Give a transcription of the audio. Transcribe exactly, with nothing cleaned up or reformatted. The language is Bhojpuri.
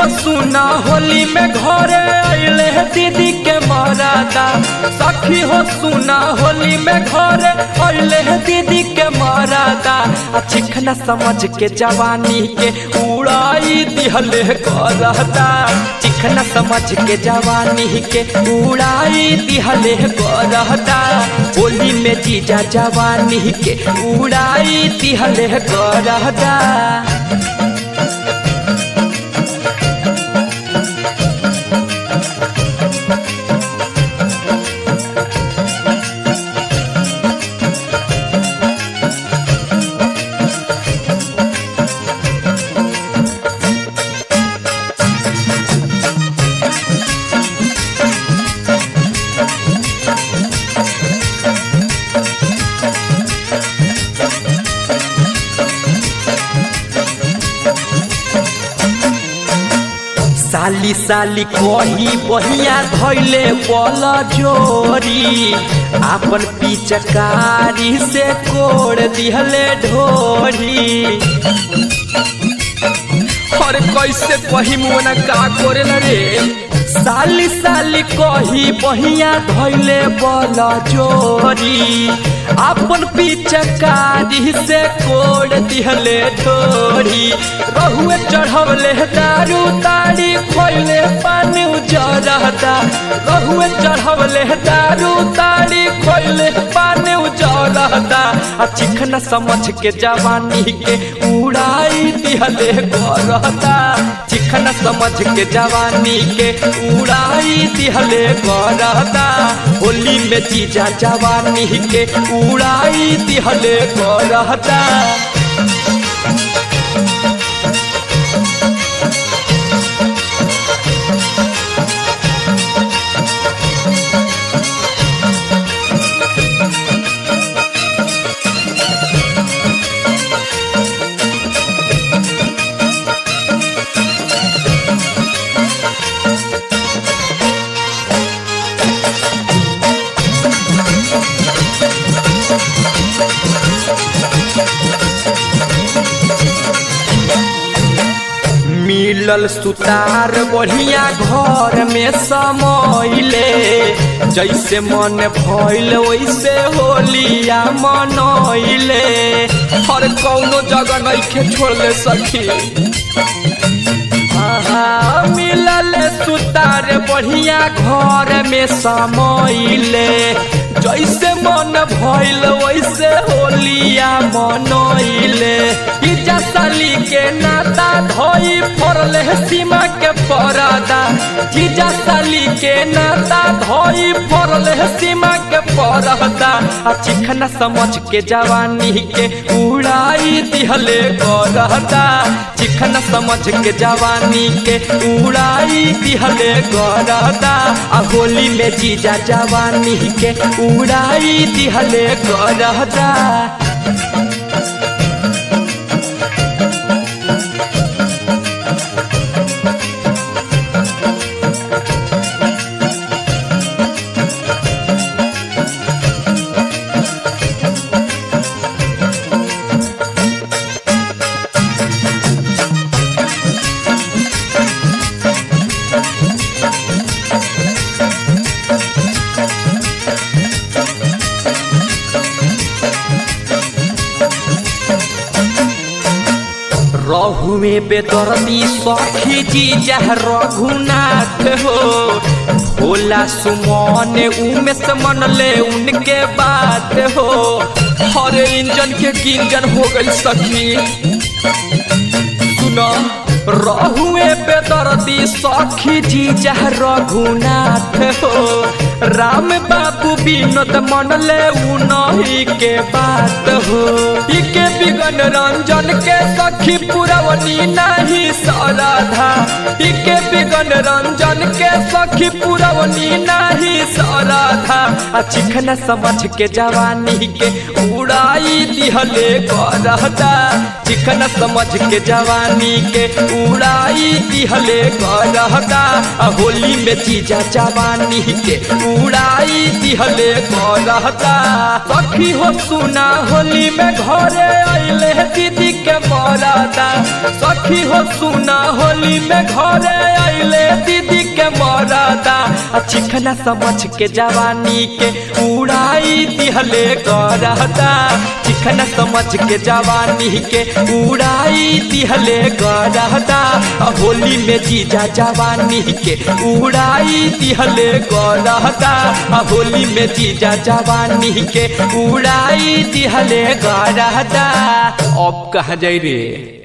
हो सुना होली में घरे अइले दीदी के मरादा। सखी हो सुना होली में घरे अइले दीदी के मरादा। चिखना समझ के जवानी के उड़ाई दिहले करदा। चिखना समझ के जवानी के उड़ाई दिहले करदा। होली में जीजा जवानी के उड़ाई दिहले करदा। साली साली कही बहिया धैले बल जोरी। आपन पिचकारी से कोड़ दिहले ढोरी। और कैसे कही मुना का करे रे। साली साली कही बहिया धैले बल जोरी। आपन पिचकारी से कोड़ दिहले ढोरी। रहुए चढ़वले दारू ताड़ी खोइले पानी उजरदा। रहुए चढ़वले दारू ताड़ी खोइले पानी उजरदा। चिखना समझ के जवानी के उड़ाई दिहले करदा। चिखना समझ के जवानी के उड़ाई दिहले करदा। होली में जीजा जवानी के उड़ाई दिहले करदा। मिलल सुतार बढ़िया घर में समैले। जैसे मन भइल वैसे होलिया मनैले। हर कौनो जगह नइखे छोड़ले सखी। मिलल सुतार बढ़िया घर में समैले। जैसे मन भइल वैसे होलिया मनैले। जीजा साली के नाता धोई फोड़ले सीमा के परदा। जीजा साली के नाता धोई फोड़ले सीमा के परदा। चिखना समझ के जवानी के उड़ाई दिहले करदा। चिखना समझ के जवानी के उड़ाई दिहले करदा। होली में जीजा जवानी के उड़ाई दिहले करदा। रहुए बेदर्दी सखी जीजा रघुनाथ हो। भोला सुमन उमेश मनले उनके बात हो। हर इंजन के गिंजन हो गई सखी। सुनो रहुए बेदर्दी सखी जीजा रघुनाथ हो। राम बाबू विनोद मनले उनही के बात हो। इके बिगन रंजन के सखी पुरवनी नहीं सरधा। इके बिगन रंजन के सखी पुरवनी नहीं सरधा। चिखना समझ के जवानी के उड़ाई दिहले करदा। चिखना समझ के जवानी के उड़ाई दिहले करदा। होली में जीजा जवानी के उड़ाई दिहले करदा। सखी हो सुना होली में घरे अइले दीदी के के मरादा। सखी हो सुना होली में घरे आइले दीदी के मरादा। चिकना समझ के जवानी के उड़ाई दिहले गरदा। चिकना समझ के जवानी के उड़ाई दिहले गरदा। होली में जीजा जवानी के उड़ाई दिहले गरदा। होली में जीजा जवानी के उड़ाई दिहले गरदा। अब कहाँ जाई रे।